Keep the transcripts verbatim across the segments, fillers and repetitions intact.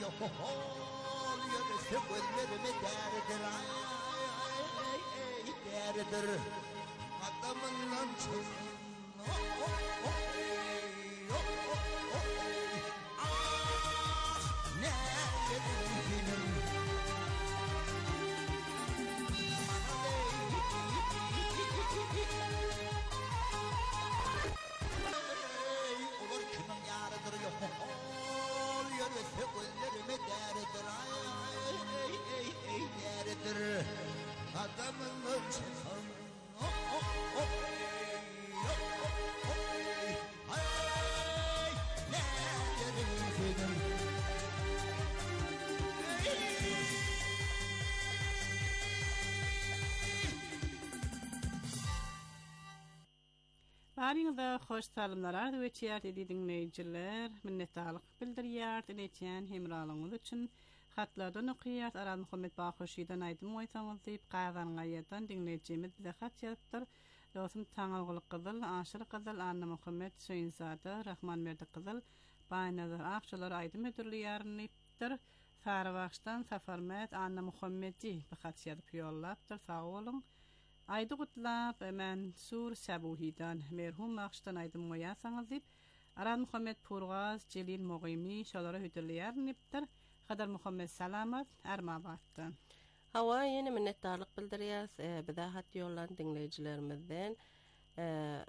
Ol yürüsü güllerimi derdir ay ay ay derdir adamından çık ah ne yedim olur kimin yarıdır yok ol yürüsü güllerimi derdir ay ay ay ay derdir adamından çıkan oh oh oh ay ne yedim Barınızda hoş salımlar döwetýär dedi dinleýijiler. Minnetdarlyk bildirýär dileýän hemralığınız üçin. Hatlardan okuyar Aral Muhammed Bahoşydan aýdym oýsaňyz diýip gaýdan gaýdan dinleýijimiz bize hat ýazypdyr. Dostum Taňalgyly Gyzyl, Aşyr Gyzyl, Anna Muhammed Söýünzada, Rahman Merdi Gyzyl, Baýnazar Akçylar aýdym ödürlýärnipdir. Sarıbaşdan Safarmet Anna Muhammedi bi hat ýazyp ýollapdyr. Sag bolun. Aýdy gutlap Mansur Sabuhidan merhum Akçydan aýdym oýasaňyz diýip Aral Muhammed Purgaz, Celil Mogymy şolara ödürlýärnipdir. Kadar Muhammed Salamat Ermabat'tan. Hawa yeni minnetdarlyk bildirýäs. E, Bize hat ýollan dinleýijilerimizden e,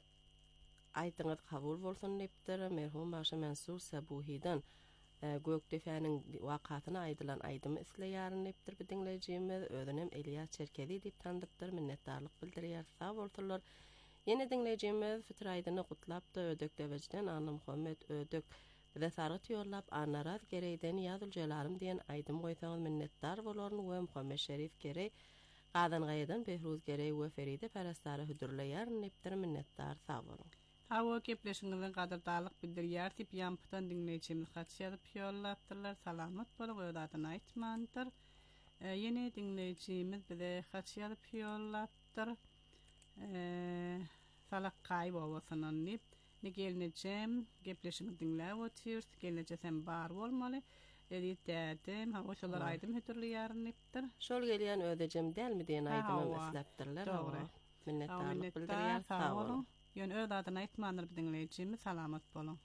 aýdyňyz kabul bolsun diýipdir. Merhum başy Mansur Sabuhidan e, Gökdefäniň wakatyna aýdylan aýdymy isleýärnipdir bi dinleýijimiz. Özünem Elias Çerkezi diýip tandypdyr. Minnetdarlyk bildirýär. Sag bolsunlar. Yeni dinleýijimiz Fitr aýdyny gutlapdy. Ödök dewejden Anna Muhammed Ödök bize saryt ýollap Anarat Gereyden ýazyl jalalarym diýen aýdym goýsaňyz minnetdar bolaryn we Muhammed Şerif Gerey, Gadan Gaýdan Behruz Gerey we Feride Parastary hüdürleýär nepdir minnetdar sag bolun. Hawa gepleşiňizden gadardalyk bildirýär diýip ýampytan dinleýijimiz hat ýazyp ýollapdylar. Salamat bolun öýdatyny aýtmandyr. E, Ýene dinleýijimiz bize hat ýazyp ýollapdyr. E, Salak gaýb bolsanan nip ne gelnejem gepleşimi dinläp otyr, gelneje sen bar bolmaly. Edi tädim, ha şolar aýdym hütürlýärnipdir. Şol gelýän ödejem dälmi diýen aýdymy esläpdirler. Dogry. Minnetdarlyk bildirýär. Sag bolun. Ýöne öz adyny aýtmandyr dinleýijimiz. Salamat bolun.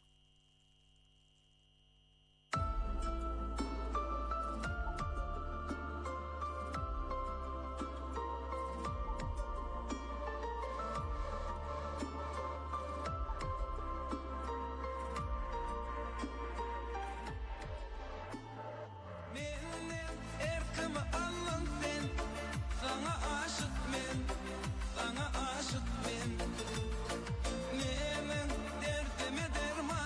Sana aşık men, menin derdime derman.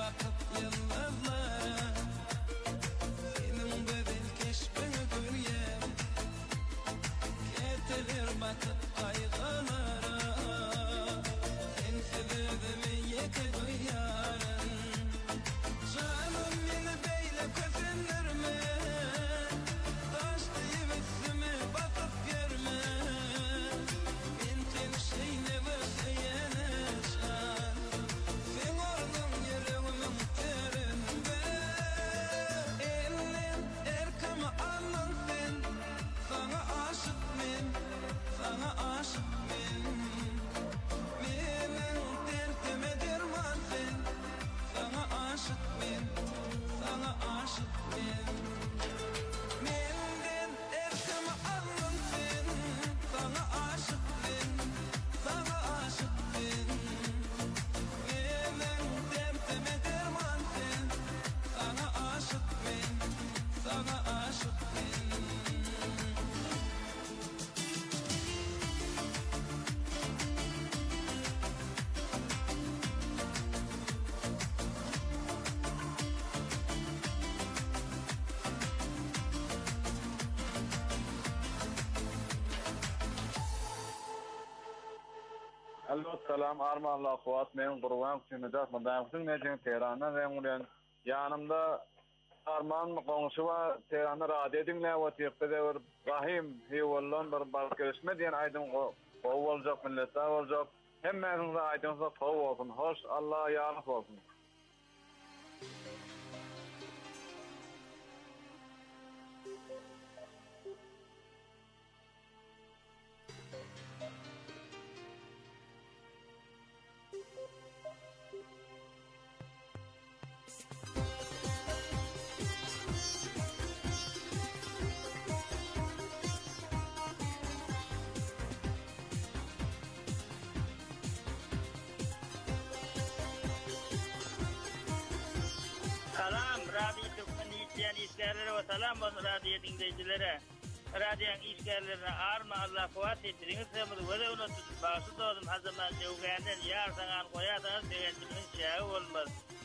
bakıp yıldızlara senin bedel keşfini görüyem getirir bakıp kaygılara sen sebebi yeke duyarın canım beni beyle kötünürme taş deyip üstüme batıp görme ben sen şeyine vaziyene şan sen ordun yüreğimin terinde elin erkama alın sen sana aşık men sana aşık men menin dertime derman sen sana aşık men sana aşık men menden erkama alın sen sana aşık men sana aşık men menin dertime derman sen sana aşık men sana aşık men Allo selam armalla kuat men Qurban Sünnedat madamsın necin Tehran'dan ben ulan yanımda Arman qoňşy we Tehran'da radio dinle we tepede bir Rahim hewallan bir barkeşme diýen aýdym gowy boljak milletler boljak hemmäniň aýdymyza tow bolsun hoş Allah ýarap bolsun. Salam radyo dinleyici işlerlere ve salam olsun radyo dinleyicilere. Radyo'nun işlerlerine arma Allah kuvat ettiriniz. Hemini böyle unutup başı doğdum hazırlan cevgenden yarsan koyadınız sevenciminin şahı olmaz.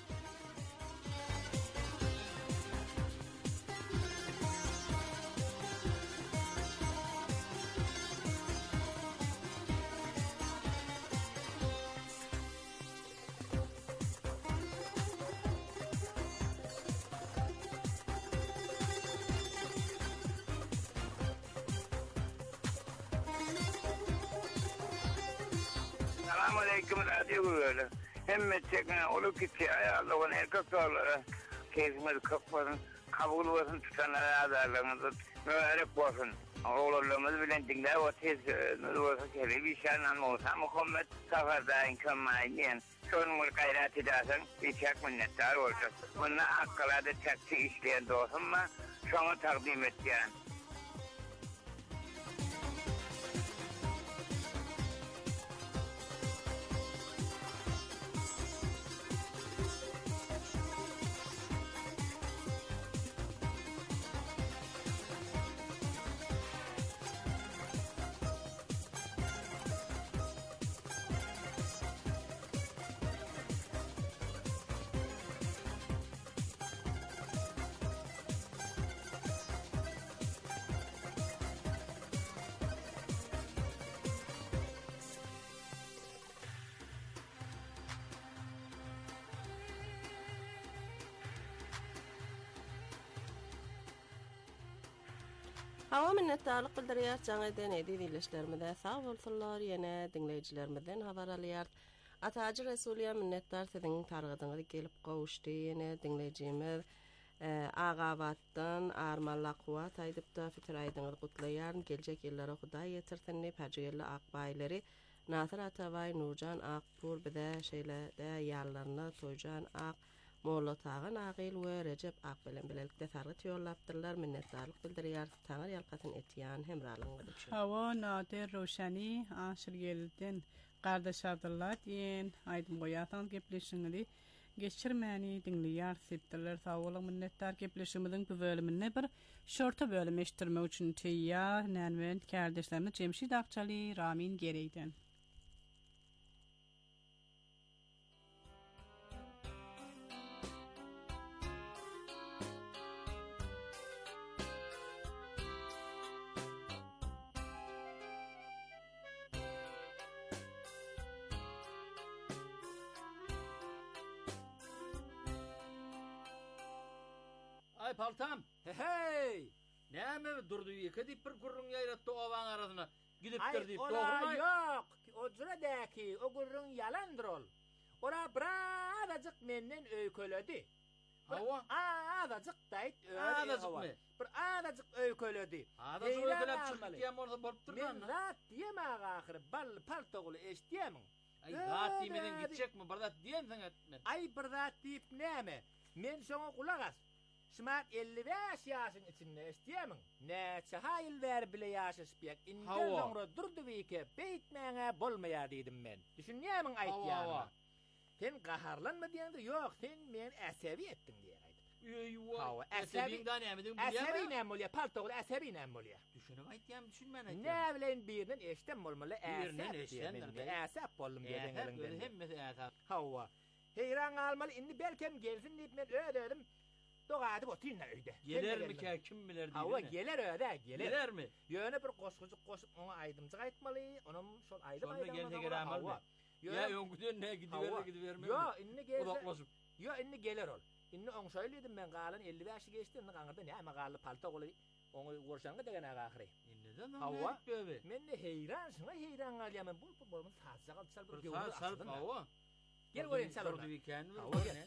Selamünaleyküm radyo böyle. Hem çekene olup gitti ayarlığı erkek doğruları kezmedi kapının kabul olsun tutanlara azarlarınızı mübarek olsun. Oğullarımız bilen dinler o tez ne olsa kere bir şanan olsa Muhammed Safar'da inkanmayın. Sonumuz gayret edersen bir çok minnettar olacak. Bununla hakkılarda taksi işleyen de olsun mu sonra takdim edeceğim. Hava minnettarlyk bildirýär jaňa denedi diýleşlerimize sag bolsunlar ýene dinleýijilerimizden habar alýar. Ataji Resuliýa minnettar siziň targydyňyzy gelip gowuşdy ýene dinleýijimiz Agabatdan Armalla Kuwat aýdyp da fikir aýdyňyzy gutlaýar. Geljek ýyllara Hudaý ýetirsinni Pajyerli Akbaýlary Nasir Atabay, Nurjan Akpur bize şeýlerde ýarlaryny Toyjan Ak Molla Tağan Agil we Recep Ak bilen bilelikde targyt ýollapdyrlar. Minnetdarlyk bildirýär. Taňar ýalkatyn etýän hemralygyňyza düşür. Hawa Nadir Roşani Aşyrgelden gardaş Abdullah diýen aýdym goýatan gepleşiňizi geçirmäni dinleýär sepdirler. Sawlyk minnettar gepleşigimiziň bu bölümine bir şorta bölüm eşitdirmek üçin teýýar nämen kardeşlerimiz Cemşid Akçaly, Ramin Gereyden. Ay paltam. Hey! Näme durdu iki dip bir gurrun yayratdı ovan arasına. Gidip Ay, dur deyip ola doğru mu? yok. O cüredeki o gurrun yalandır ol. Ora birazcık menden öyköledi. Hava? Azıcık dayt öyle. Azıcık mı? Bir azıcık öyköledi. Ada söylelep çıkıp diýem orada bolup durdan. Men rahat diyem ahir bal paltogulu eşdiyemin. Ay rahat diýmeden gitjekmi? Bir zat diýen saňa men. Ay bir zat diýip näme? Men şoňa kulak as. Şumat elli beş ýaşyň içinde eşdiyemin. Näçe haýyl ber bile ýaşaşpýak. Inden soňra durdy weke beýtmäňe bolmaýar diýdim men. Düşünýärmiň aýtýarym. Sen gaharlanma diýende ýok, sen men äsebi etdiň diýär aýdyp. Eywa. Hawa Äsebi näme diýip bilýär. Äsebi näme bolýar? Paltogul äsebi näme bolýar? Düşünip aýtýam, düşünmän aýtýam. Ne bilen birden eşden bolmaly Birden äsep eşdendir be. Äsep boldum diýen elinden. Hemmesi äsep. Hawa. Heyran almaly indi belkem gelsin diýip men ödedim. Dogadyp oturýan öýde. Gelermi ki kim biler diýdi. Hawa geler öde, geler. Gelermi? Ýöne bir goşgujuk goşup oňa aýdymjyk aýtmaly, onam şol aýdym aýdym. Şonda gelse gerämeli. Ya öňgüden ne gidiver gidivermeli. Yo, inni gelse. Odaklaşyp. Yo, inni geler ol. Inni oňşaýlydim men galan elli beşi geçdi, inni gaňyrda näme galy palto goly. Oňy gorşaňga degen agahry. Inneden Hawa. Men de heyran, şuna heyran galýaman. Bu bolmaz taza gal sal bir gowur sarp hawa. Gel goýun sal. Durdy weekend. Hawa gel.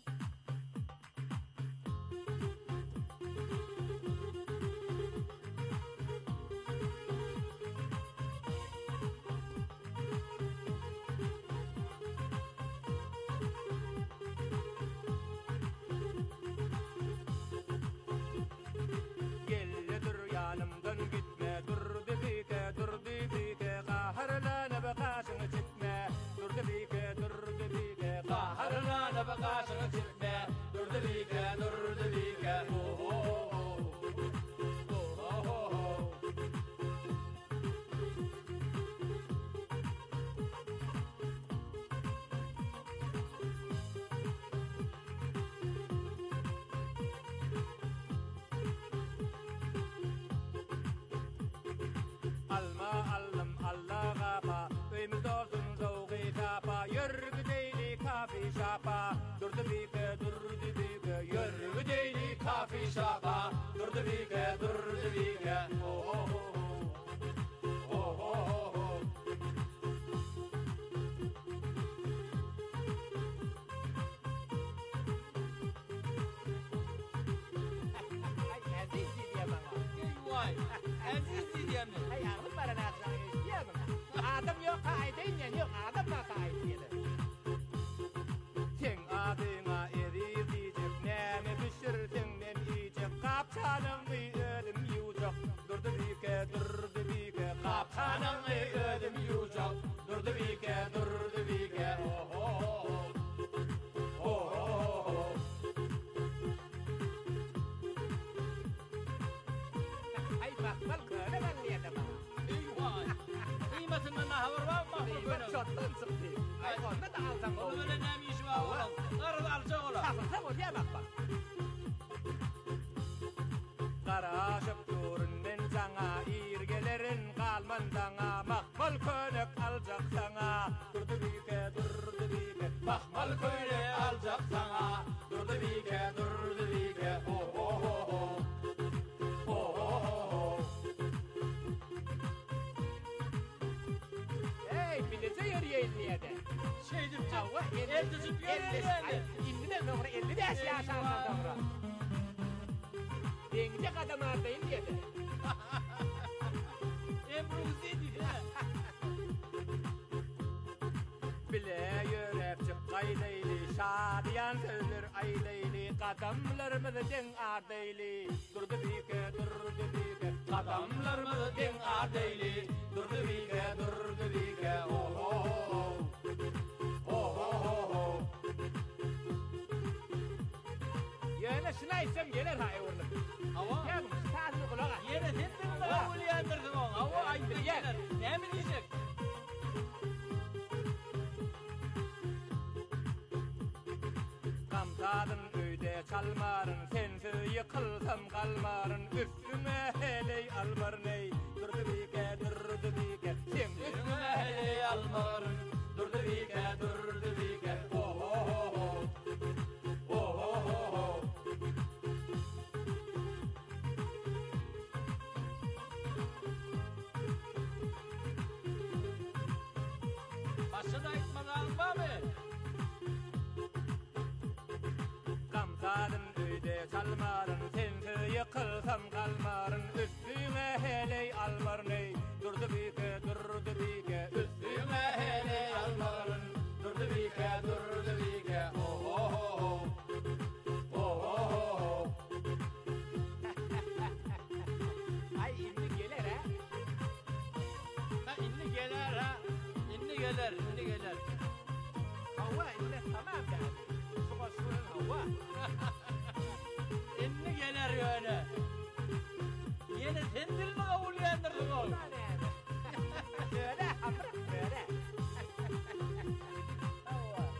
başça da aytmadan bami. Gamzadın öyde çalmarın, sensiz yıkılsam kalmarın. Üstüme heley almarın, durdu bike, durdu bike. Üstüme heley almarın, durdu bike, durdu bike. Oh oh oh oh oh oh. Ay indi gelir ha. Ha inni geler ha. İnni geler, inni geler. Hava indi tamam yani. Suğa suyun hava. İnni geler yani. Yine sen dilini kabul yandırdın oğlum. Söyle hamrak söyle. Hava.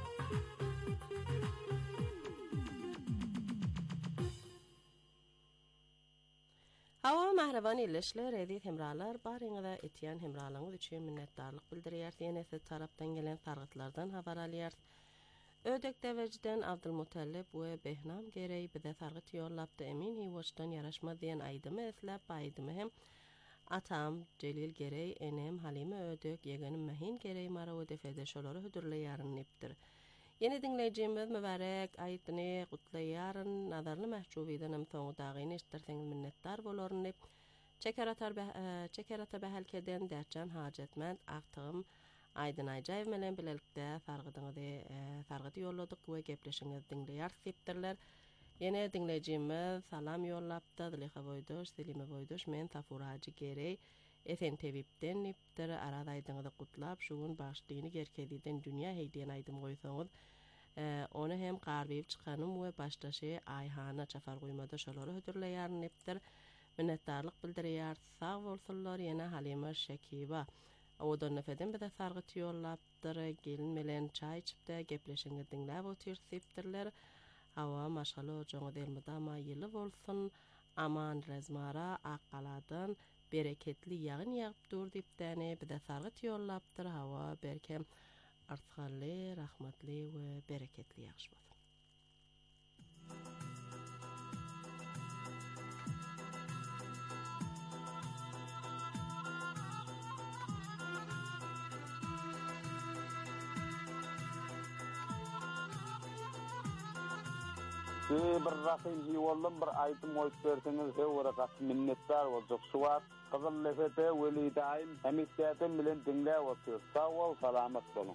Hava mahraban illeşler, edit hemralar, barıngada etiyan hemralığınız üçün minnettarlık bildiriyar, yenesi taraftan gelen targıtlardan haber alıyar. Ödek deveciden Abdülmutallib ve Behnam gereği bize targıt yollaptı, emin hivoçtan yaraşma diyen aydımı eslap, aydımı hem atam, Celil gereği, enem, Halime ödek, yeganim mehin gereği mara o defede şoları hüdürle yarın niptir. Yeni dinleyeceğimiz mübarek ayetini kutlayarın, nazarlı mahcubiden hem sonu dağını iştirseniz minnettar bolorun nip. Çekerata behelkeden dercan hacetmend aktığım Aydın Aycaev melen bilelikde sargıdı yolladık ve gepleşiniz dinleyar siptirler. Yeni dinleyeceğimiz salam yollaptı, Züleyha Boydoş, Selime Boydoş, men Safur Hacı Gerey, Esen Tevip'ten niptir, arada aydınıda kutlap, şuun başlığını gerkediden dünya heydiyen aydım koysanız, Ee, onu hem qarbeyip çıkanım ve baştaşı Ayhana çafar koymada şoları hüdürleyar niptir. Minnettarlık bildiriyar, sağ olsunlar yine Halime Şekiba. Odan nefeden bir de sargıt yollaptır, gelin melen çay içipte, gepleşini dinlep otur siptirler. Hava maşalı ocağı delmede ama yılı olsun, aman rezmara akkaladan bereketli yağın yağıp dur dipteni, bir de sargıt yollaptır, hava berkem artqalli, rahmatli ve bereketli yağış bolsun. Bir rahim hiwallım bir aytım oyup berseniz he warakat minnettar boljuk. Suwat Kızıl Lefete Veli Daim hemisiyatim bilen dinlep otur. Sağ ol, salamat bolun.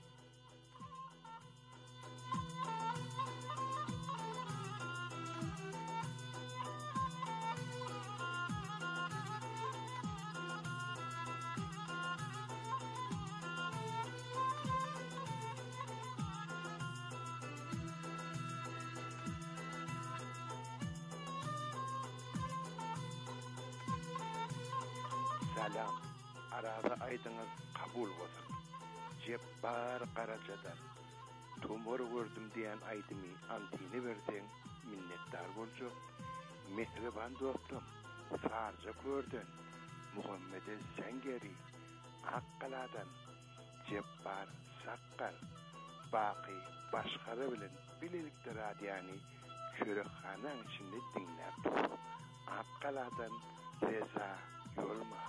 Salam, arada aydınız kabul olsun. Cebbar Karacadan, tumor gördüm diyen aydımı antini versen minnettar bolcu. Mehriban dostum, sarca gördün. Muhammed'e Sengeri, Akkaladan, Cebbar Sakkar, Baki başkarı bilen bililikte radyani çörükhanan içinde dinler dur. Akkaladan Reza Yolma.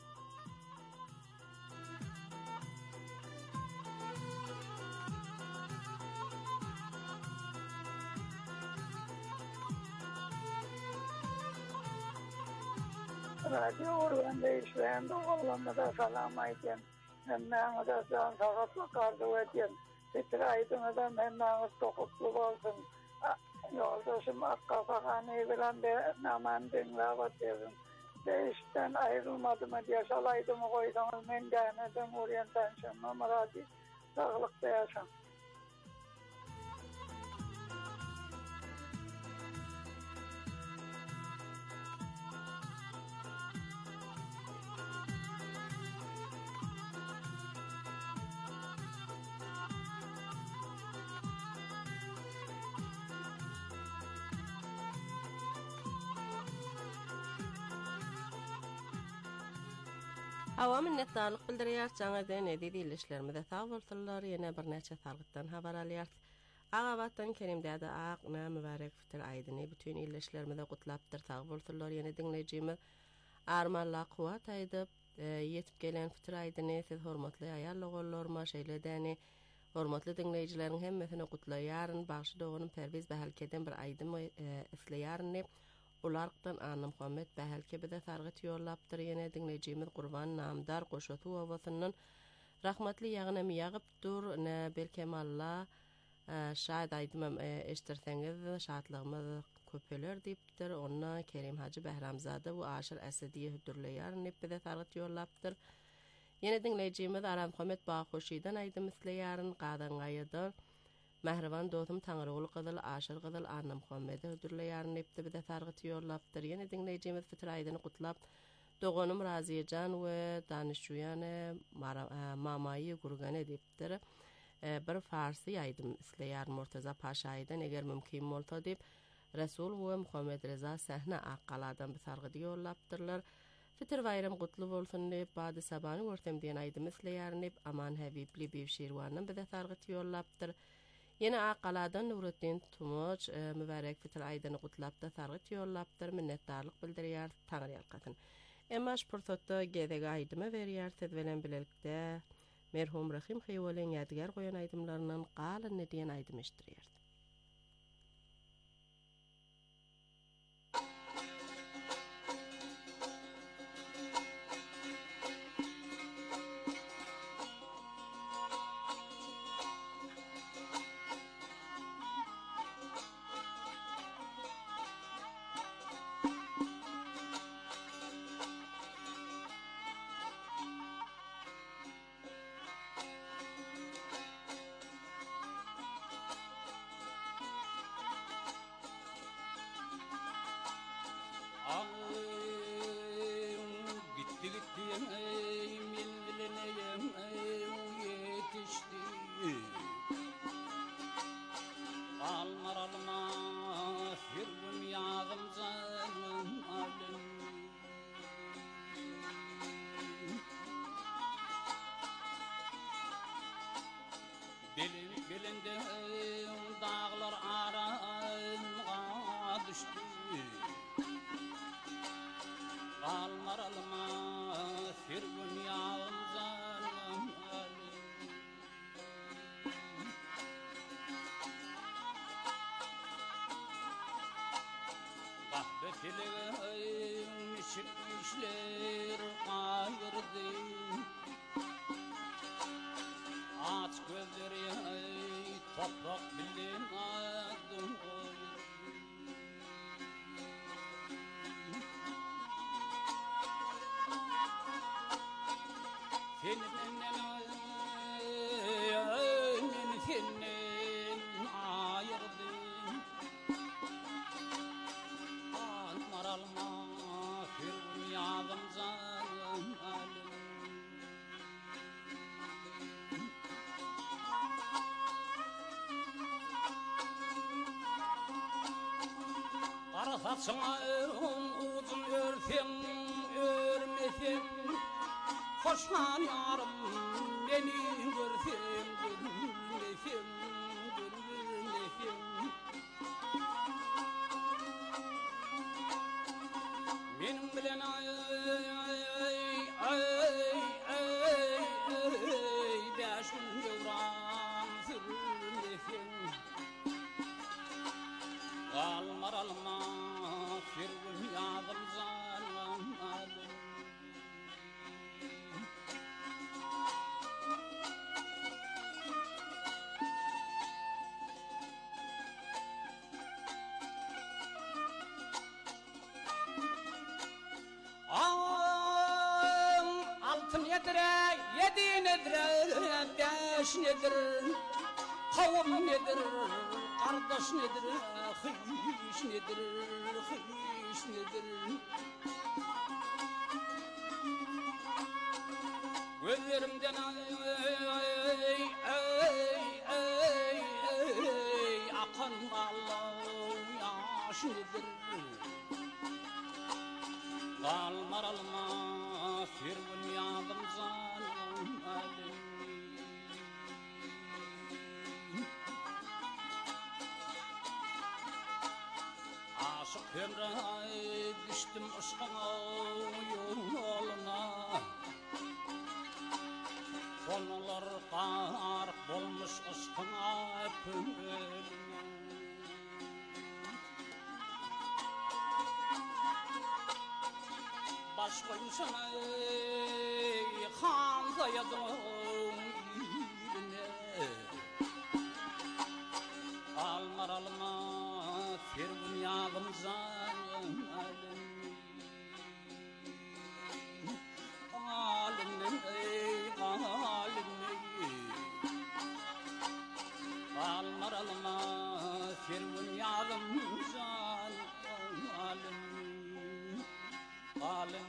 Radio Organ'da işleyen doğallarına da salam ayten. Hemmağına da can sağlıklı kardı eten. Bitir aydına da hemmağınız tokutlu olsun. Yoldaşım Akkafakhane'yi bilen de naman dinlep oturum. De işten ayrılmadım diye şalaydımı koydunuz. Men denedim oryantasyonum radyo. Sağlıkta yaşam. Hava minnettarlık bildiriyar, canıdan edidi ilişlerimize sağ olsunlar, yine bir neçe sargıttan haber alıyar. Ağabattan Kerimdədə ağ, nə mübarək fitir aydını, bütün ilişlerimize kutlaptır, sağ olsunlar, yine dinleyicimiz Armanla kuvat aydıp, e, yetip gelen fıtır aýdyny siz hormatly aýal oğullarma şeýledäni hormatly dinleýijilerin hemmesini gutlaýaryn, bagşy dogynyň perwiz bähelkeden bir aýdym e, isleýärni. Ulardan Anna Muhammed bähelke bide targyt ýollapdyr. Ýene dinleýijimiz Gurban Namdar Goşotu owasynyň rahmatly ýagyna miýagyp dur, ne belkemalla şaýat aýdymam eşdirseňiz şatlygymyz köpeler diýipdir. Onna Kerim Hacı Behramzada bu Aşır Esediýe hüdürleýär nebide targyt ýollapdyr. Ýene dinleýijimiz Aram Muhammed Bahoşydan aýdym isleýäryn gadan gaýydy. Mehriban dostum Taňryoğlu gyzyl Aşyr gyzyl Anna Muhammede hüdürleýär nebide targyt ýollapdyr. Ýene dinleýijimiz Fitr aýdyny gutlap Dogonum Raziýejan we danışýany Mamaýy Gurgany diýipdir. Bir Farsy aýdym isleýär Murtaza Paşaýdan eger mümkin bolsa diýip Resul we Muhammed Reza sahna aqaladan bir targyt ýollapdyrlar. Fitr bayram gutly bolsun diýip bady sabany görtem diýen aýdym isleýär aman Habibli bir şirwanyň bir targyt ýollapdyr. Ýene aqaladan Nurettin Tumuç mübarek Fitr aýdyny gutlap da targyt ýollapdyr. Minnetdarlyk bildirýär Taňry ýalkatyn. Emma şportda gedege aýdymy berýär siz bilen bilelikde merhum Rahim Heýwelen ýadgar goýan aýdymlarynyň galan diýen aýdym eşdirýär. Saçına uzun örfem, örmesem hoşlan yarım beni görsem, görmesem, görmesem benim bilen ay ay ay ay beşin yavram sürmesem almar almar Firgun yağdım zanım alim Ağam altın yedire, yedi nedire, beş nedir, kavum nedir, kardeş nedir, hıyş nedir, hıyş nedir. Gözlerimden ay ay ay ay ay akan Allah yaş nedir? Kalmar alma firgun yadım zanım alim. Aşık ömrüne düştüm aşkına yoluna Konular qarq bolmuş aşkına püngülüm. Baş koymuşum ey han koyadım yerine. Almar alma firgun yağım zalim alim ey alim almar alma firgun yağım zalim alim alim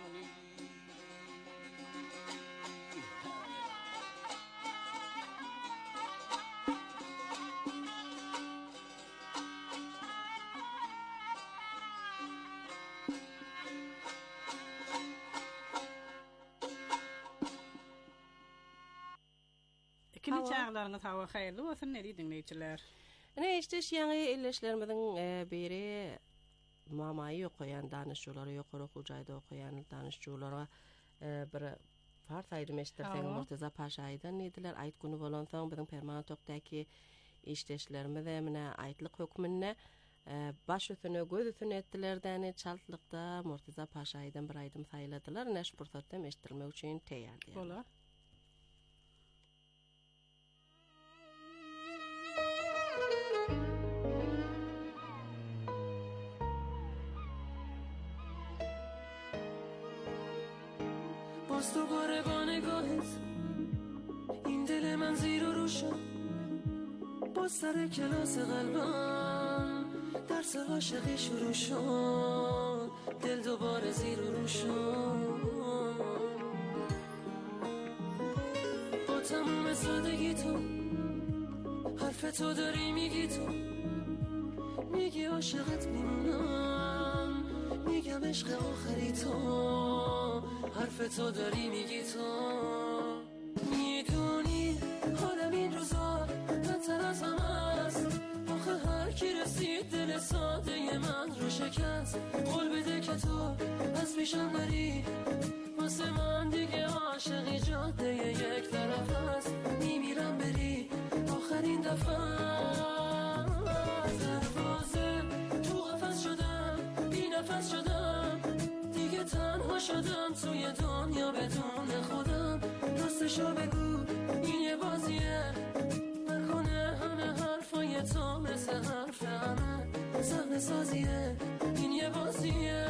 İkinci çağlarınız hava hayırlı olsun, ne dinleyiciler? Ne işte yanı elleşlerimizin e, biri mamayı okuyan danışçuları, yukarı okuyacaydı okuyan danışçulara e, bir fars ayrım eşittirsen Murtaza Paşa'ydan neydiler? Ayet günü bolan soň bizim permanent toktaki işleşlerimiz emine ayetlik hükmünne e, baş üstüne göz üstüne ettilerden çaltlıkta Murtaza Paşa'ydan bir aydım sayladılar. Neş fırsatda eşittirmek için teyardı. Ola. باز دوباره با نگاهت این دل من زیر و رو شد باز سر کلاس قلبم درس عاشقی شروع شد دل دوباره زیر و رو شد با تموم سادگی تو حرف تو داری میگی تو میگی عاشقت میمونم میگم عشق آخری تو حرف تو داری میگی تو میدونی حالم این روزا بدتر از همه است آخه هر کی رسید دل ساده من رو شکست قول بده که تو از پیشم داری واسه من دیگه عاشقی جاده یک طرف است میمیرم بری آخرین دفعه دروازه تو قفس شدم بی نفس شدم دیگه تنها شدم توی دنیا بدون خودم راستشو بگو این یه بازیه نکنه همه حرفای تو مثل حرف همه صحنه سازیه این یه بازیه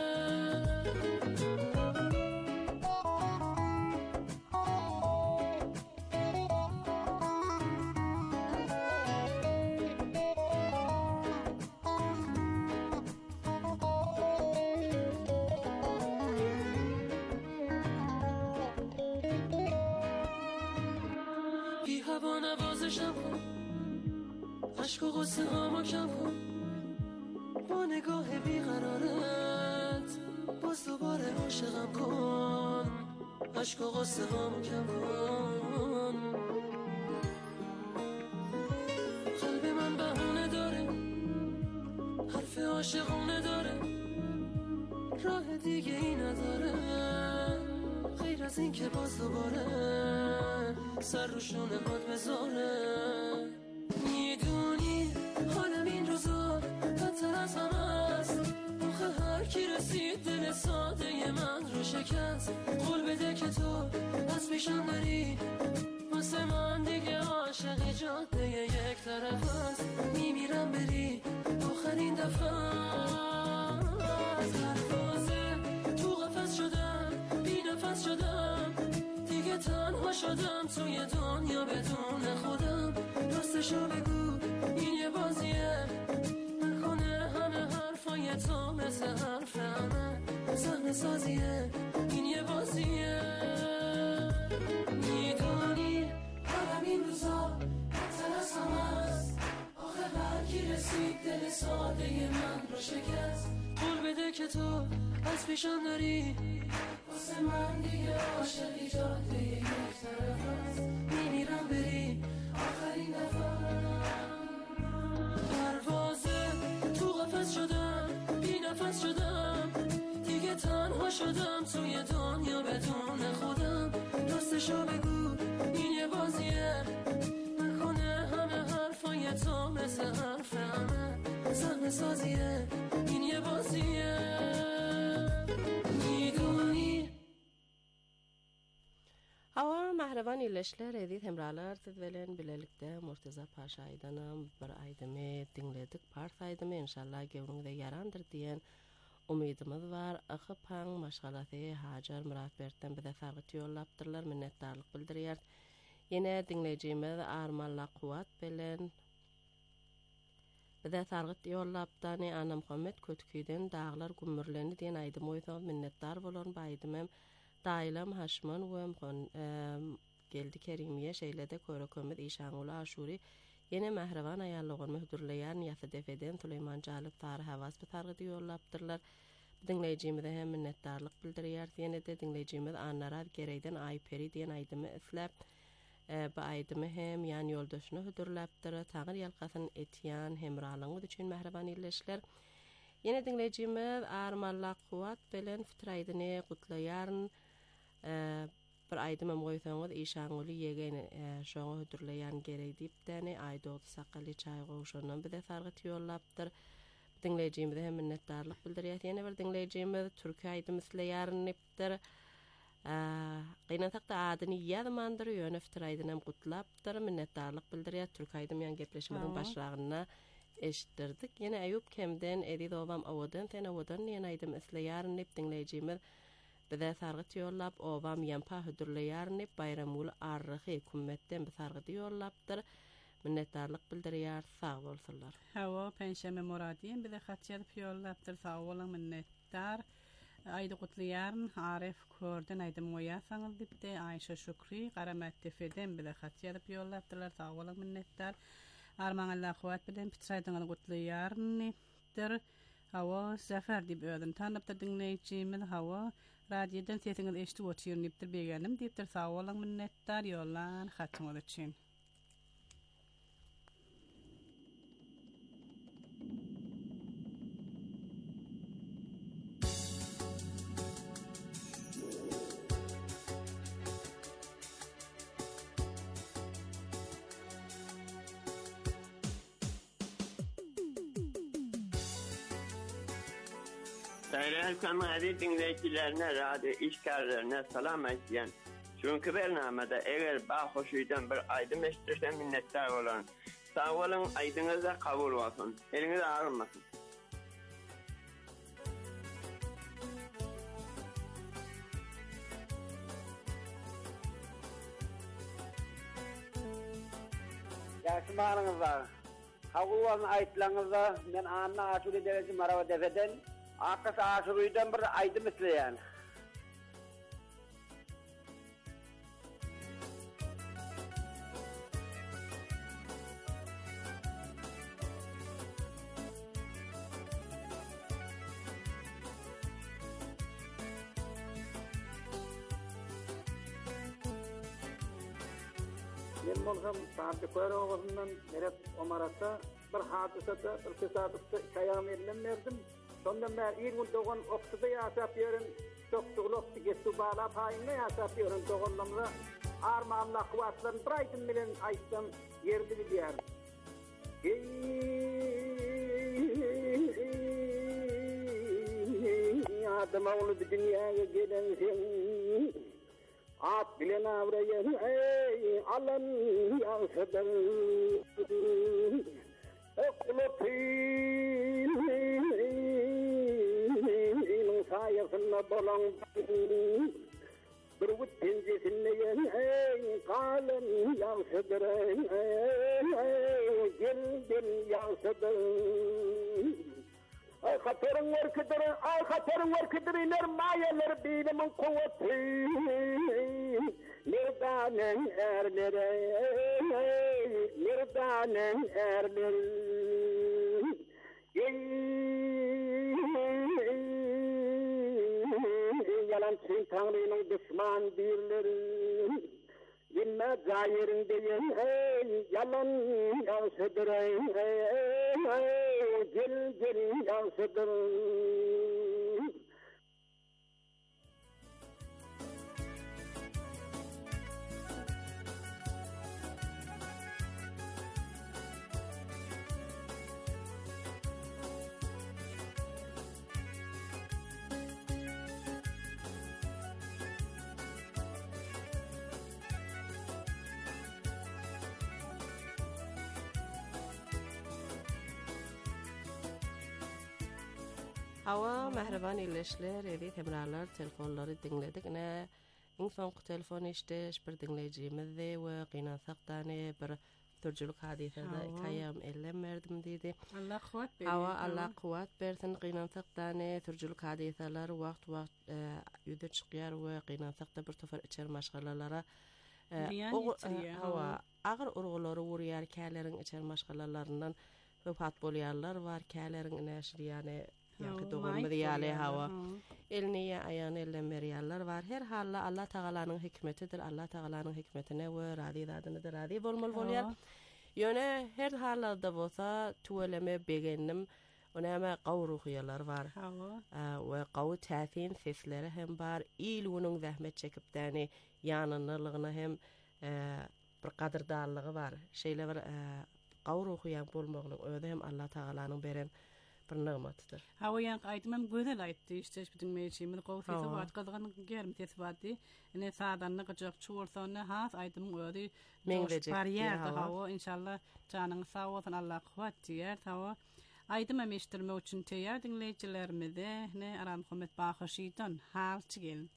عشق و غصه هامو کم کن با نگاه بیقرارت باز دوباره عاشقم کن عشق و غصه هامو کم کن قلب من بهونه داره حرف عاشقونه داره راه دیگه ای نداره غیر از این که باز دوباره سر رو شونه هات بذاره میدونی حالم این روزا بدتر از همه است آخه هر کی رسید دل ساده من رو شکست قول بده که تو از پیشم داری واسه من دیگه عاشقی جاده یک طرف است میمیرم بری آخرین دفعه دروازه تو قفس شدم بی نفس شدم دیگه تنها شدم توی دنیا بدون خودم راستشو بگو این یه بازیه نکنه همه حرفای تو مثل حرف همه صحنه سازیه این یه بازیه میدونی حالم این روزا بدتر از همه است آخه هر کی رسید دل ساده من رو شکست قول بده که تو از پیشم داری واسه من دیگه عاشقی جاده یک طرف است میمیرم بری آخرین دفعه پروازه تو قفس شدم بی نفس شدم دیگه تنها شدم توی دنیا بدون خودم راستشو بگو این صحنه سازیه این یه بازیه میدونی Hava mahravan iyileşler edit hemralar tedvelen bilelikte Murtaza Paşa aydanam bir aydımı dinledik part aydımı inşallah gevnungda yarandır diyen umidimiz var. Akı pan maşgalatı Hacer Murat Bert'ten bir de fargıt yollaptırlar minnettarlık bildiriyar. Yine dinleyeceğimiz Armalla Kuvat bilen bir de fargıt yollaptani Ana Muhammed Kötküyden dağlar gümürlerini diyen aydım oysa minnettar bolon baydımım. Dailam Haşman ve geldi Kerimiye şeylede Korakömüt İşanulu Aşuri yine mehrevan ayarlığın mühdürleyen yası defeden Süleyman Calıp tarih havas bir targıdı yollaptırlar. Dinleyicimizde hem minnettarlık bildiriyar. Yine de dinleyicimiz anlara gereyden Ayperi diyen aydımı islap. Bu aydımı hem yan yoldaşını hüdürlaptırı. Tağır yalqasın etiyan hemralığın için mehrevan illeşler. Yine dinleyicimiz Armalla Kuvat bilen fitraydını kutlayarın. Bir aydım moysanız işanulu yegeni şoňa hüdürleýän gerek diýip däne aýdogy sakaly çaý goşunan bir de sargyt yollapdyr. Dinlejimize hem minnetdarlyk bildirýär. Ýene bir dinlejimiz türk aýdym isleýärnipdir. Gynataqda adyny ýazmandyr, ýöne fitraýdyny hem gutlapdyr, minnetdarlyk bildirýär. Türk aýdym ýan gepleşmeden başlagyna eşitdirdik. Ýene Aýup Kemden edid obam awadan tene awadan ýene aýdym isleýärnip dinlejimiz Bide sargıt yollap, obam yampa hüdürleýärni bayramul arryhy kummetden bir sargıdy yollapdyr. Minnetdarlyk bildirýär, sag bolsunlar. Hawa penşeme Muradiýen bide hat ýazyp yollapdyr, sag bolan minnetdar. Aýdy gutlaýaryn Arif Körden aýdym goýasaňyz diýipdi. Aýşa Şükri Garamat Tefeden bide hat ýazyp yollapdyrlar, sag bolan minnetdar. Arman Allah kuwat bilen pitraýdyňyz gutlaýarnypdyr. Hawa Zafer diýip ödüm tanypdy dinleýijimiz Hawa radiodan sesiňiz eşitip oturýarnypdyr begenim diýipdir. Sag bolan minnetdar ýollan hatyňyz üçin. Sayın aziz dinleyicilerine, radyo işgallerine salam etyen. Çünkü bernamada eğer bağ hoşuydan bir aydım eşitirsen minnettar olan. Sağ olun, aydınıza kabul olsun. Eliniz ağrılmasın. Yaşımanınızda, kabul olsun ayıtlarınızda, ben anına aşırı derece marava defeden, Akıs aşırıydan bir aydım isleyen. Ben bolsam Sadıklar oğlundan Meret Omarat'a bir hadisada, bir tesadüfte kayam edilenlerdim. Sondan beri bir gün doğan oksuda yaşap yerin, çoktuğluktu geçti bağla payında yaşap yerin doğanlarımda Armağanla kuvvetlerin bir aydım bilen ayttan yerdi biliyar. Adam oğlu bir dünyaya gelen sen, at bilen avrayan ey alan yansıdır. Okulutin sayasına dolan bir vüt pencesinle yen ey kalın yansıdır ey gel gel yansıdır. Ay hatırın var kıdır, ay hatırın var kıdır iner mayalar bilimin kuvveti. Nerdanen erlere, nerdanen erlere. Yalan sen Tanrı'nın düşman birleri. Bilme zahirinde yen ey yalan yansıdır ey gel gel yansıdır. Hava mehriban iyileşler, evet hemralar telefonları dinledik. Ne en son telefon işte bir dinleyicimiz de ve qinansaqtane bir Türkçülük hadisede kayam ellem verdim dedi. Allah kuvvet versin. Hava Allah kuvvet versin qinansaqtane Türkçülük hadiseler vaqt vaqt yüde çıkıyor ve qinansaqta bir tofer içer maşgalalara hava ağır urguları vuruyar kalerin içer maşgalalarından vefat bolýarlar var kalerin neşir yani yani doğum diyale hava elniye ayan ellen berýärler var her halla Allah Taala'nın hikmetidir Allah Taala'nın hikmetine we radi zadynydır radi bolmaly bolýar ýöne her hallada bolsa tuweleme begendim onama gawruhylar var we gaw täsin sesleri hem bar il onun zahmet çekip däni ýanynylygyna hem bir gadyrdarlygy var şeýle bir gawruhyan bolmagyň öňde hem Allah Taala'nın beren bir nigmatydyr. Hawa ýa aýtmam gözel aýtdy, işte bütün meýçimiz gowsy wagt galgan germ tesbady. Ene sadanny gyjak çuwursaňy has aýtmam öýdi. Barýar hawa inşallah janyň sag bolsun Allah kuvvet diýer. Hawa aýtmam eşdirme üçin teýär dinleýijilerimize ne Aram Muhammed Bahaşydan halçy gelin.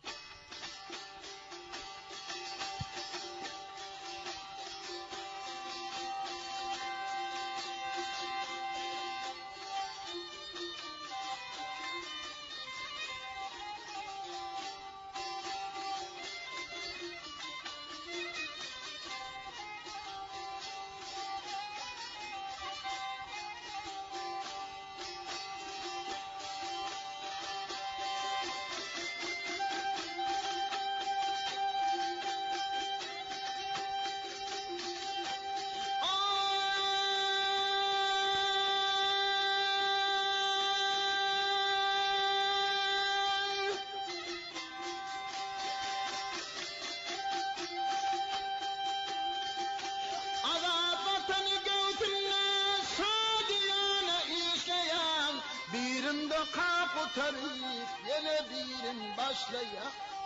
Tarif yine birin başlaya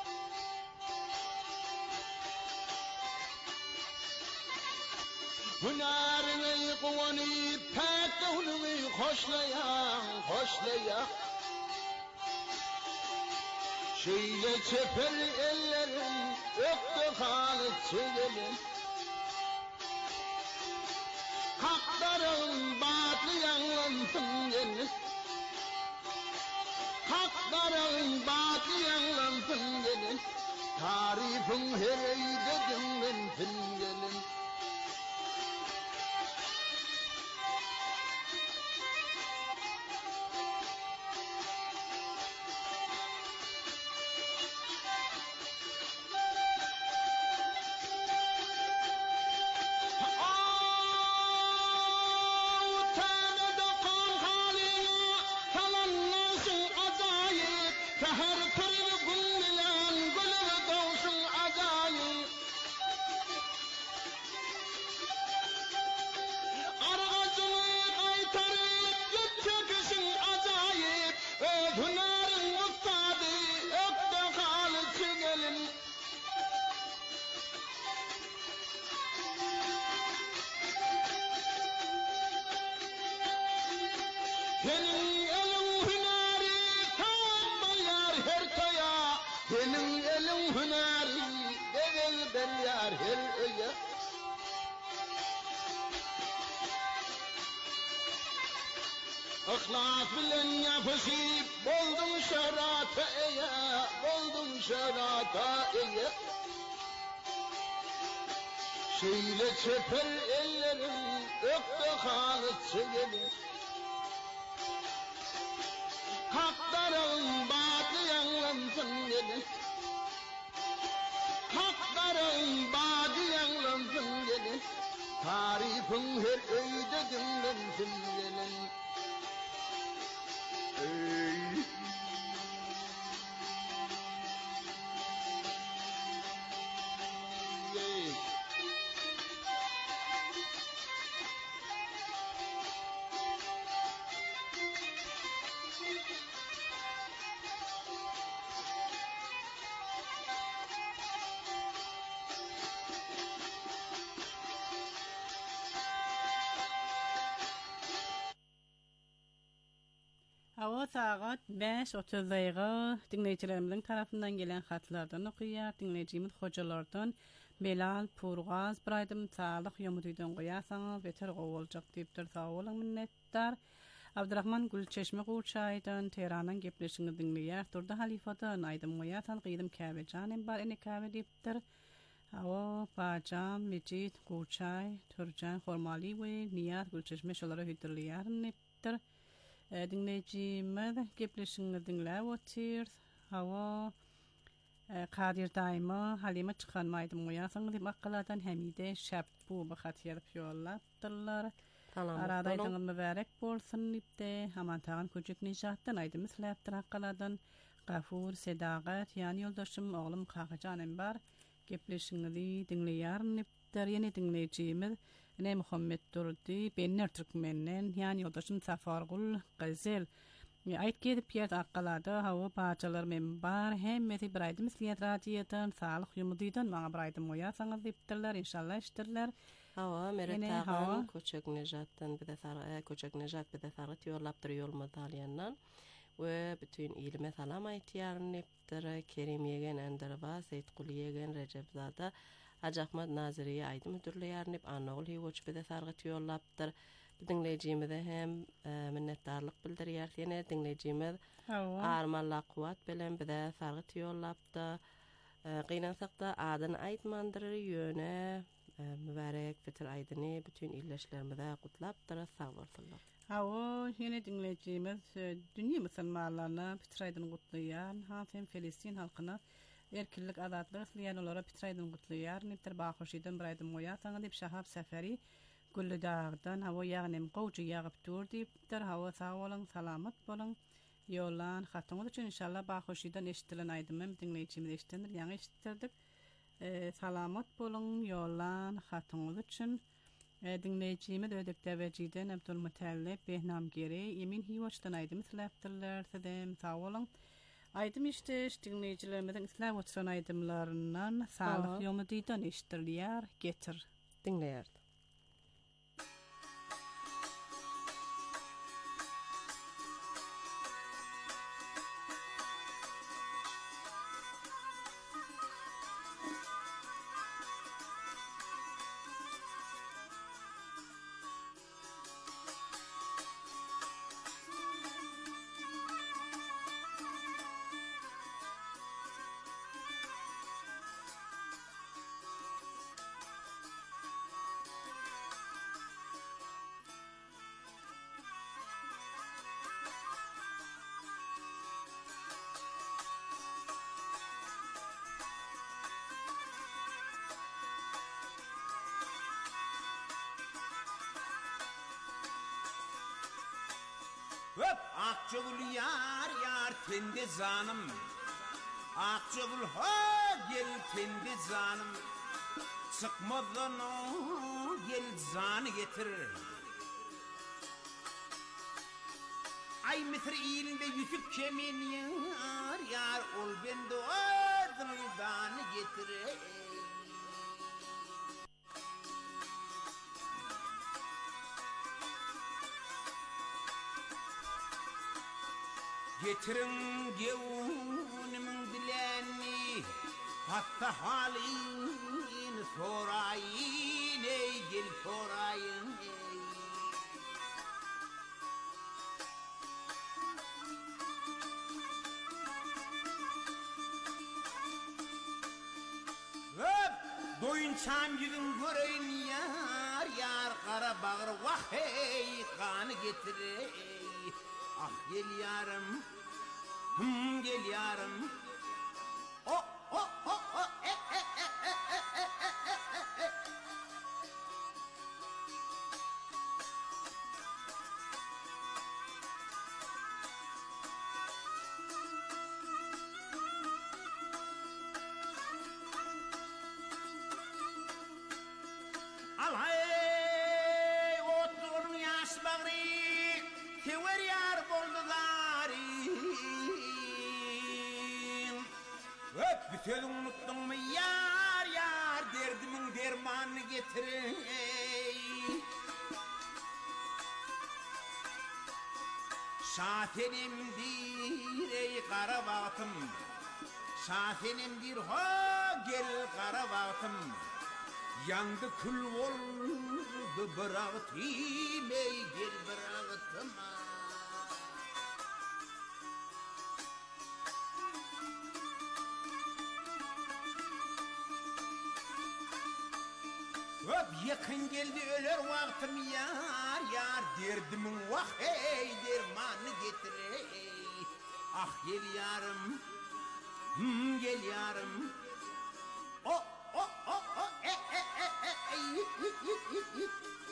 Hünerini kuvani pektuğunu hoşlaya hoşlaya Şeyle çeper ellerin öptü halı çegelin Hakların batlayan gelin Hakların batlayan gelin Tarifin her eydedim ben gelin İhlas bilen yapışıp boldum şerata eye, boldum şerata eye. Şeyle çeper ellerim öptü halı çegelim. Hakların batlayanlansın gelin. Hakların batlayanlansın gelin. Tarifin her öyde dinlensin gelin. Ey Ey Hava saat beş otuzda dinleyicilerimizin tarafından gelen hatlardan okuyar. Dinleyicimiz hocalardan Belal Purgaz Braydım sağlık yumuduydan qoyasanız beter olacak deyipdir. Sağ olun minnettar. Abdurrahman Gülçeşme Qurçaydan Tehran'dan gepleşini dinleyer. Turda Halifadan aydım qoyasan qıydım Kabe canem bar ene Kabe deyipdir. Hava Bacam Mecid Qurçay Turcan Hormali ve Niyat Gülçeşme şolara hüdürliyar deyipdir. Dinleyicimiz gepleşini dinler otir. Hava Qadir daima Halime çıkanmaydım qoyasan deyip aqaladan Hamide Şabbu baxatiyar piyollatdırlar. Arada aytığın mübarek bolsun deyipdi. Haman tağın köcük nijatdan aydı misleptir aqaladan. Gafur Sedaqat yani yoldaşım oğlum Qaqacanem bar. Gepleşini dinleyar deyipdir. Yeni dinleyicimiz Ne Muhammed Durdi Benner Türkmenen yani yoldaşım Safargul Gazel ayt gedip yer aqalada hava parçalar men bar hemmeti biraydım sliyat radiyatan sağlık yumuduydan mağa biraydım qoyasanız deyipdirler inşallah iştirler. Hava meretağın Koçak Nejat'tan bir de sarı Koçak Nejat bir de sarı yollaptır yol madalyandan ve bütün ilme salam aytiyarın neptir Kerim Yegen Enderba Seyit Qul Yegen Recepzada Hacı Ahmad Naziriye aydı müdürleyarın hep anağıl hivoç bir de sarı yollaptır. Dinleyicimize hem e, minnettarlık bildiriyor. Yine dinleyicimiz armalla kuvvet bilen bir de sargıt yollaptı. E, Qıynansaq da adını aytmandırır yöne e, mübarek fitir aydını bütün illeşlerimize kutlaptır. Sağ olsunlar. Hava yine dinleyicimiz dünya musulmanlarına fitir aydını kutlayan hem Filistin halkına erkillik azatlık isteyen onlara fitir aydını kutlayan niptir baxoşidan bir aydım qoyasan deyip Şahap Seferi Gülü dağdan hava yağnem qovcu yağıp dur deyipdir. Hava sağ olun, salamat bolun. Yollan, xatınız için inşallah baxoşidan eşitilen aydımım dinleyicimiz eşitlenir. Yani eşittirdik. E, salamat bolun, yollan, xatınız için. E, dinleyicimiz ödük deveciden Abdülmutallip Behnam Geri, Emin Hivoç'tan aydımı silaptırlar. Sedem sağ olun. Aydım işte dinleyicilerimizin islam oturan aydımlarından sağlık yomuduydan eşittirliyer, getir. Dinleyer. Hop Akçagül yar yar tende zanım Akçagül ha gel tende zanım Sıkmadan o gel zanı getir Ay mitir ilinde yüzük kemin yar yar ol bende adını getir Getirin gevunimin dilenni Hatta halini sorayın ey gel sorayın ey Hop doyunçam yüzün göreyim yar yar kara bağır vah hey kanı getir ey Ah gel yarım, hım gel yarım. Oh oh oh oh e e e e e e e e. Alay oturun yaş bağrı, tever yar Hop bütün unuttun mu yar yar derdimin dermanını getirin ey Şatenimdir ey kara bağıtım, şatenimdir ho gel kara bağıtım. Yandı kül oldu bıraktım ey gel bıraktım. Öp yakın geldi öler vaktim yar yar derdimin vah ey dermanı getir ey. Ah gel yarım, hmm, gel yarım. O o o o e e e e e yit yit yit yit yit.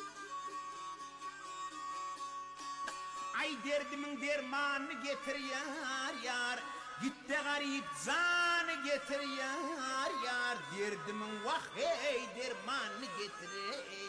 Ay derdimin dermanı getir yar yar. Git de garip zanı getir yar yar. Derdimin vah ey dermanı getir ey.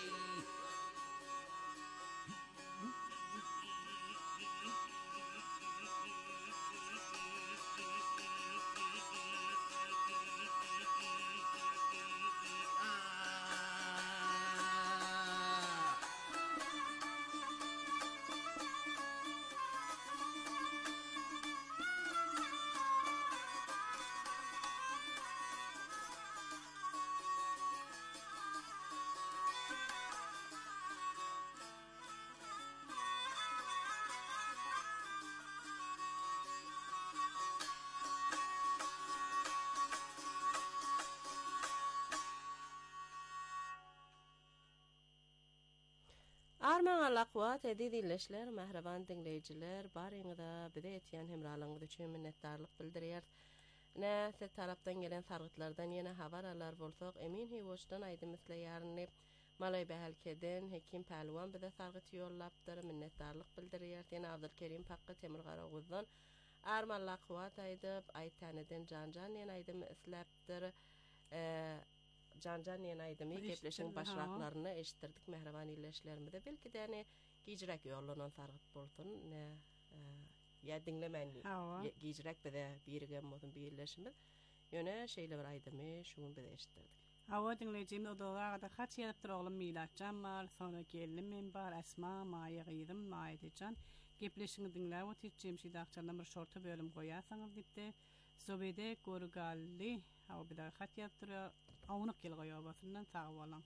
Arman alaqwat edi dinleşler, mehreban dinleyiciler, barıňyza bize etýän hemralygyňyz üçin minnetdarlyk bildirýär. Näse tarapdan gelen sargytlardan ýene habaralar bolsak, emin hiwoçdan aýdy misleýärni Malay Behelkeden hekim Pälwan bize sargyt ýollapdyr, minnetdarlyk bildirýär. Ýene Abdulkerim Pakka Temirgaraguzdan Arman alaqwat aýdyp, aýtanydan Janjan ýene aýdymy isläpdir. Eee Janjan ýene aýdymy gepleşiň başlaklaryny eşitdirdik mehreban ýerleşlerimizde. Belki de ýani gijrak ýollanan sargyt bolsun, ne ýa dinlemän gijrak bize birgem bolsun birleşimiz. Ýöne şeýle bir aýdymy şuny bize eşitdirdik. Hawa dinlejimiz odalarda kaç ýalyp duralım Milatjan bar, sonra gelinim men bar, Esma, Maýa gyýdym, Maýdyjan. Gepleşiňi dinläp otyrjym şeýdakçadan bir şorta bölüm goýasaňyz diýdi. Sobede Gorgalli, hawa bir hat ýalyp Awnyk ýyl goýabasyndan sag bolan.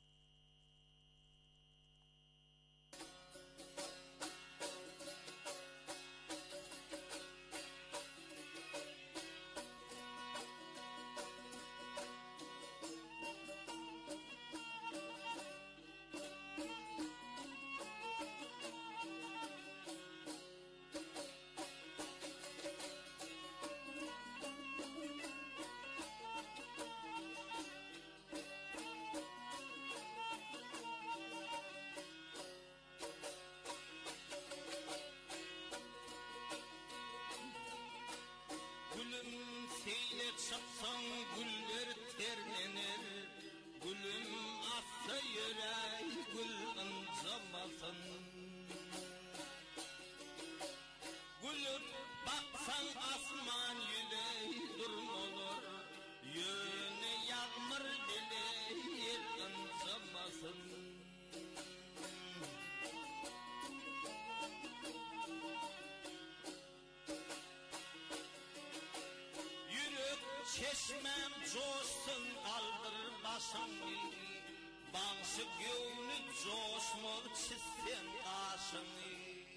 Seyle çapsan güller terlenir, gülüm atsa yürey gül ıncamasın. Gülüp baksan asman yüley durmalar, yöne yağmur diley yer ıncamasın. Çeşmem coşsun aldır başını, bağışı göğünü coşmur çizsen aşını.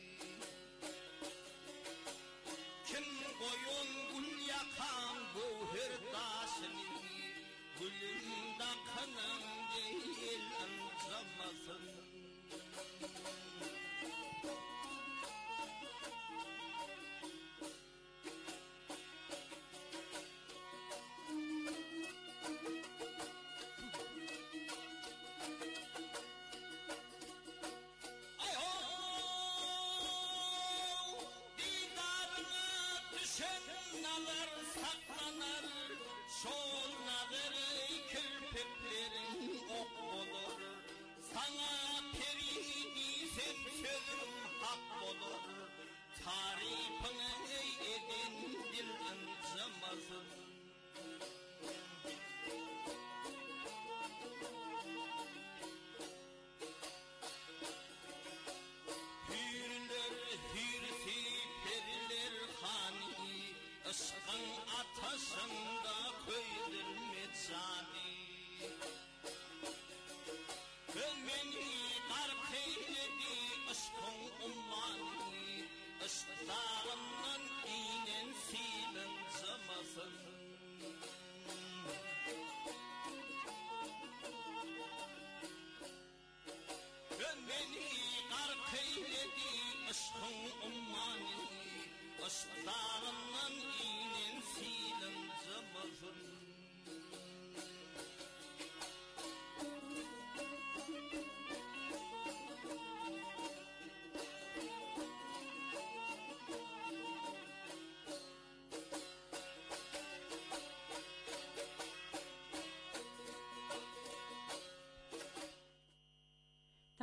Kim koyun gül yakan goher taşını, gülünde kanın değil anlamasın.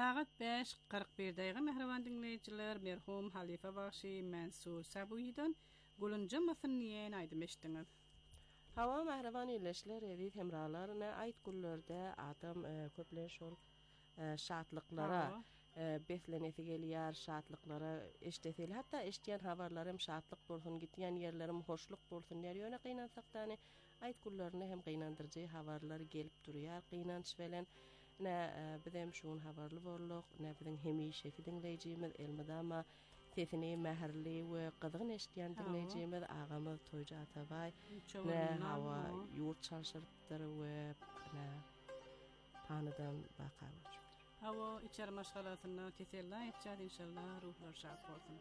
Saat beş kırk bir daqiqa mehriban dinleyiciler, merhum Halife Bakşy Mansur Sabuhi'den Gulunca Masınniyen aydım eşdiniz. Hava mehriban iyileşler edip hemralarına ait gullerde adam e, köplen şol e, şatlıklara e, beslenesi geliyar şatlıklara eştesil hatta eştiyen havarlarım şatlık bolsun gityen yerlerim hoşluk bolsun der yöne kıynansak tane ait gullarına hem kıynandırıcı havarlar gelip duruyar kıynanç velen ne e, bizim şun havarlı borluq ne bizim hemişeki dinleyicimiz elmadama sesini meherli ve qadğın eştiyen dinleyicimiz ağamız Toyca Atabay ne hava yurt çalışırdır ve ne tanıdan bakavur. Hava içer maşgalatını tesella etçad inşallah ruhlar şad olsun.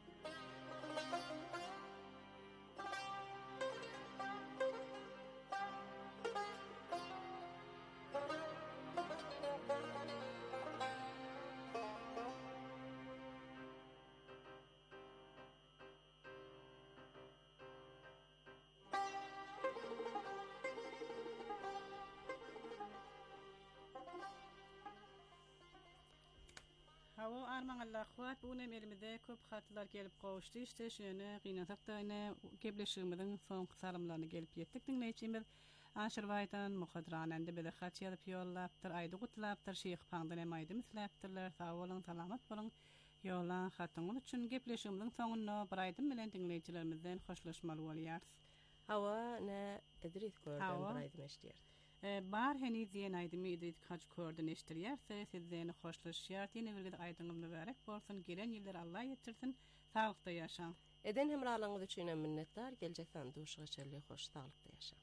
Hava arman Allah kuat bu elimizde köp hatlar gelip qawuşdy işte şöne qıynasak da ine gebleşigimizin son sarımlarını gelip yetdik dinleyicimiz Aşırvaydan muhadranende bede xat yazıp yollaptır aydı qutlaptır şeyh pandan hem aydı mislaptırlar sağ olun salamat bolun yollan xatыңız üçün gebleşigimizin sonuna bir aydım bilen dinleyicilerimizden hoşlaşmalı bolýar. Hava ne edris görden bir aydım eşdiýär. Bar heni diyen aydım idrit kaç kördün eştirýärse sizden hoşlaşýar diýen bir aydyňyz mübarek bolsun gelen ýyllar Allah ýetirsin sağlykda ýaşaň. Eden hemralygyňyz üçin minnetdar geljekden duşga çelli hoş sağlykda ýaşaň.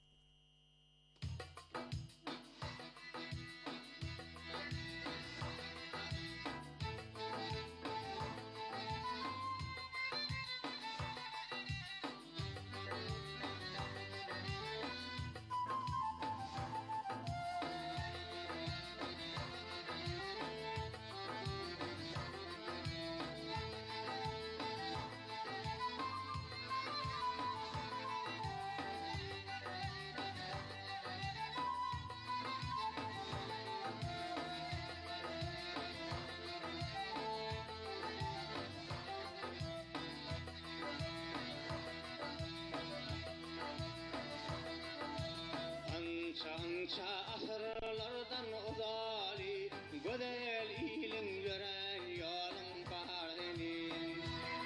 Ança asırlardan uzali gödel ilim gören yolun bahrini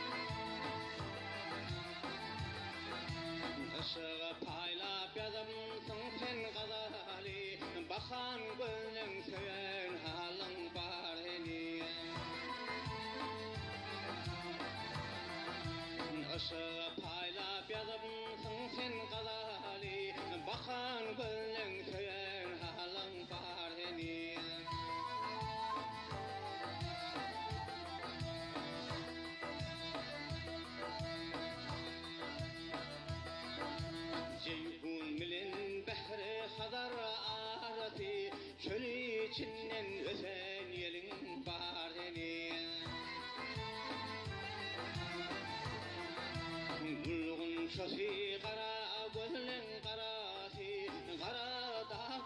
Işığı paylap yazımsın sen gazali bakan gönlün söyün halın bahrini Işığı paylap yazımsın sen gazali bakan gönlün söyün halın bahrini Ceyhun milin behri hadar arati çöl içinden ösen yelin bahrini Gulgun şosi qara gönlün qarasi qara dağ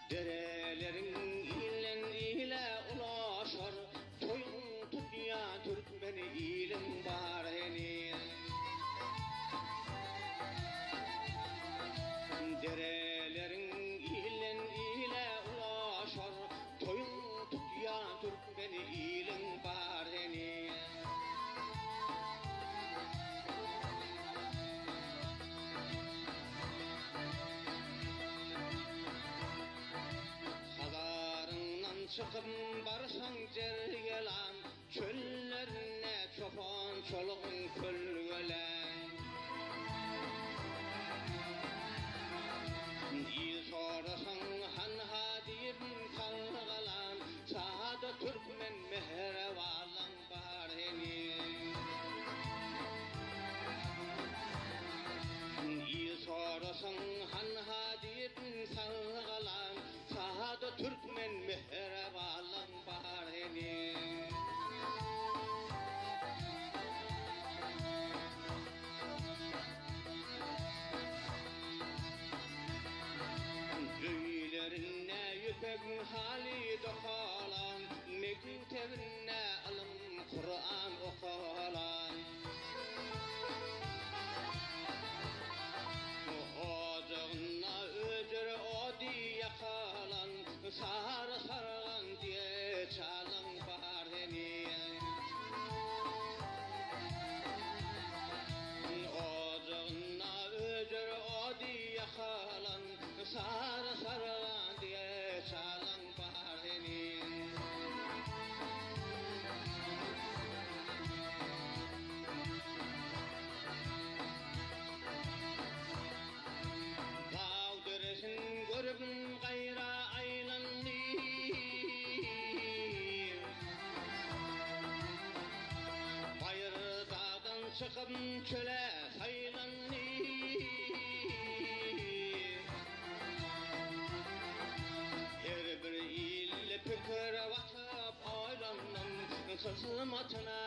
Derelerin ilen ile ulaşar, toyun tutya Türkmen ilim var enin. Derelerin ilen ile ulaşar, toyun tutya Türkmen ilim var enin. Çıkıp barsan cergelan, çöllerine çopan çoluğun kölgelen. İyi sorasan han hadiyim kalgalan, sahada Türkmen mehrevalan var enin. İyi sorasan han hadiyim kalgalan, sahada Türkmen mehrevalan var enin. Göylerine yüpek hali dokalan, mektebine alım Kur'an okalan. Ocağına ödür odi yakalan, sarı sarılan diye çalan var enin. Ocağına ödür odi yakalan, sarı sarılan diye çalan var enin. Dağdırısın görüp gayra aylanlı, bayır dağdan çıkıp çöle saylanlı. Her bir il pükür vatıp aylanın, kızmatına